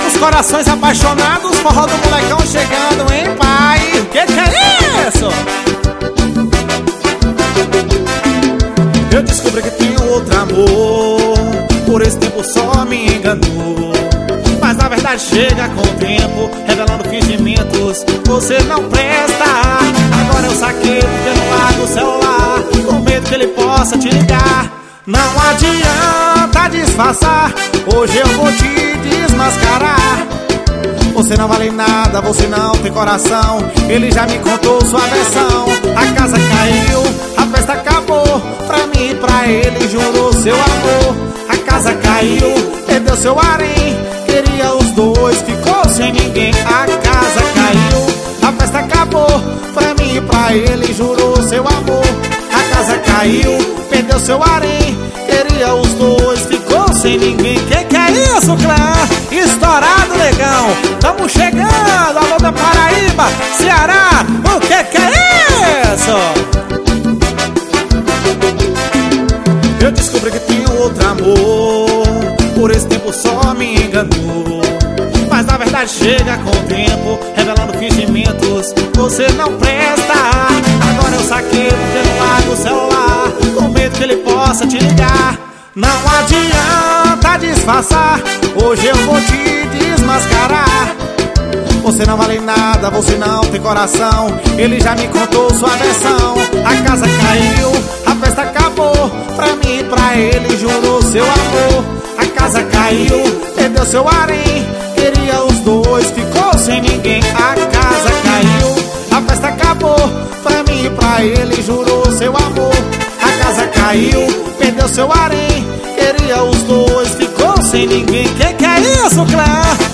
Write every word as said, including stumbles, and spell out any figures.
Os corações apaixonados, forró do molecão chegando, hein, pai? Que que é isso? Eu descobri que tenho outro amor, por esse tempo só me enganou. Mas na verdade chega com o tempo, revelando fingimentos, você não presta. Agora eu saquei porque não largo o celular, com medo que ele possa te ligar. Não adianta disfarçar, hoje eu vou te desmascarar. Você não vale nada, você não tem coração, ele já me contou sua versão. A casa caiu, a festa acabou, pra mim e pra ele jurou seu amor. A casa caiu, perdeu seu harém, queria os dois, ficou sem ninguém. A casa caiu, a festa acabou, pra mim e pra ele jurou seu amor. A casa caiu, perdeu seu harém, queria os dois, ficou sem ninguém. Que que é isso, clã? Estourado, negão. Tamo chegando, alô da Paraíba, Ceará. O que que é isso? Eu descobri que tenho outro amor, por esse tempo só me enganou. Mas na verdade chega com o tempo, revelando fingimentos, você não presta. Agora eu saquei porque não largo o celular, com medo que ele possa te ligar. Não adianta disfarçar, hoje eu vou te desmascarar. Você não vale nada, você não tem coração, ele já me contou sua versão. A casa caiu, a festa acabou, pra mim e pra ele jurou seu amor. A casa caiu, perdeu seu harém, queria os dois, ficou sem ninguém. A casa caiu, a festa acabou, pra mim e pra ele jurou seu amor. A casa caiu, perdeu seu harém, queria os dois, ficou sem ninguém. Que que é isso, clã?